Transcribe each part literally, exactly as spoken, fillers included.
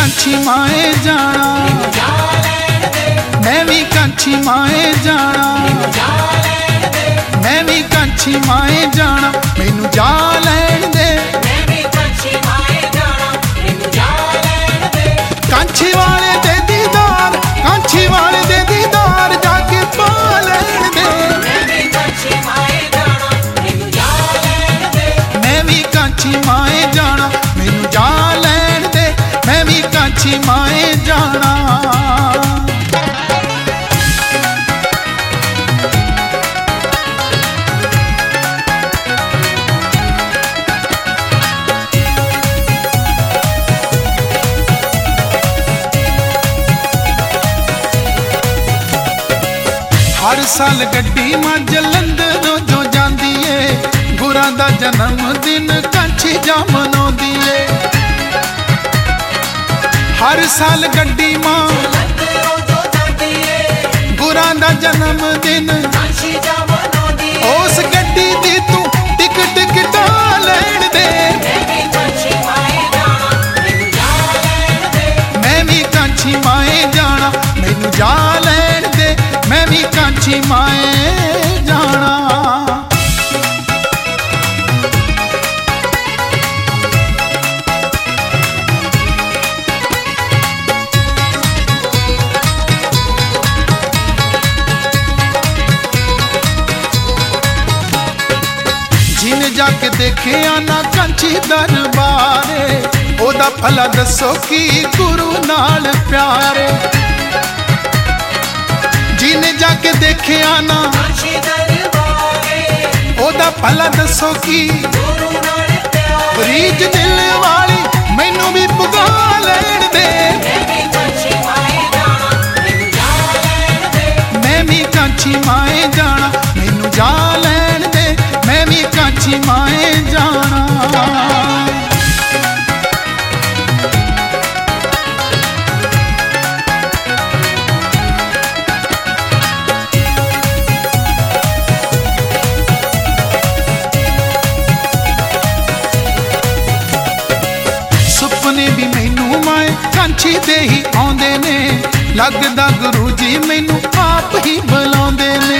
कांछी माए जाना, मैं भी कांछी माए जाना, मैं भी कांछी माए जाना, मैनू जा लैण दे, कांछी वाले दे दीदार, कांछी वाले दे दीदार जाके पा लैण दे, मैं भी कांछी माए जाना, मैनू जा लैण दे, मैं भी कांछी माए जाना। हर साल गड्डी मां जलंधरों जो जांदी है, गुरां दा जन्म दिन कांछी जा मनाउंदी है। हर साल गड्डी मां गुरां दा जन्म दिन कांछी जा मनाउंदी है। उस गड्डी दी तू टिकट कटा लैण दे, मैं भी कांछी माए जाना, मैनू जा लैण दे, मैं भी कांछी माए जाना। जिन जाके देखे आना कांछी दरबारे, ओदा भला दसो की गुरु नाल प्यारे। जिन जाके देखे आना ओदा भला दसो की रीज दिल वाली मैनू भी पुगा लैण दे, मैं भी कांछी माए जाना, मैनू जा लैण दे, मैं भी कांछी माए जाना। सुपने भी मैनू माए कांछी दे ही आउंदे ने, लगदा गुरु जी मैनू आप ही बुलाउंदे ने।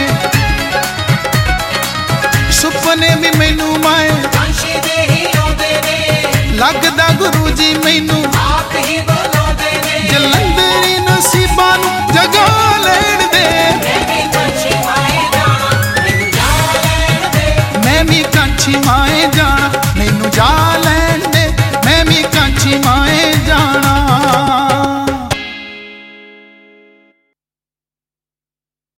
सुपने भी मैनू माए कांछी दे ही आउंदे ने, लगदा गुरु जी मैनू आप ही बुलाउंदे ने। जलंधरी नसीबां नू जगा लैण दे, मैं भी कांछी माए